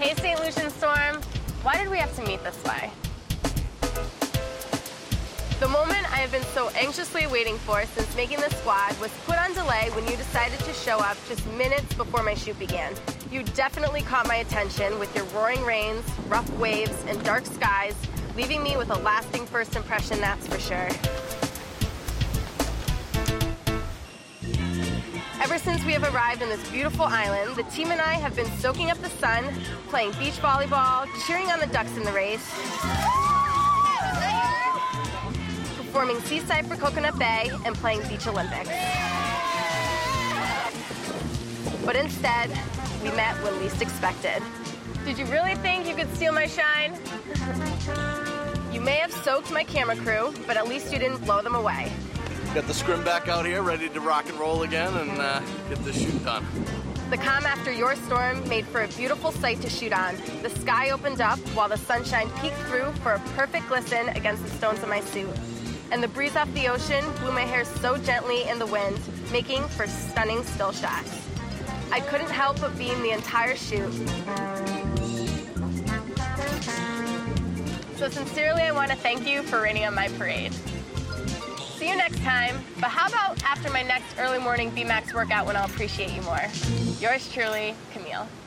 Hey, St. Lucian Storm. Why did we have to meet this way? The moment I have been so anxiously waiting for since making the squad was put on delay when you decided to show up just minutes before my shoot began. You definitely caught my attention with your roaring rains, rough waves, and dark skies, leaving me with a lasting first impression, that's for sure. Ever since we have arrived on this beautiful island, the team and I have been soaking up the sun, playing beach volleyball, cheering on the ducks in the race, performing seaside for Coconut Bay, and playing Beach Olympics. But instead, we met when least expected. Did you really think you could steal my shine? You may have soaked my camera crew, but at least you didn't blow them away. Got the scrim back out here, ready to rock and roll again and get this shoot done. The calm after your storm made for a beautiful sight to shoot on. The sky opened up while the sunshine peeked through for a perfect glisten against the stones of my suit. And the breeze off the ocean blew my hair so gently in the wind, making for stunning still shots. I couldn't help but beam the entire shoot. So sincerely, I want to thank you for raining on my parade. See you next time, but how about after my next early morning BMAX workout when I'll appreciate you more? Yours truly, Camille.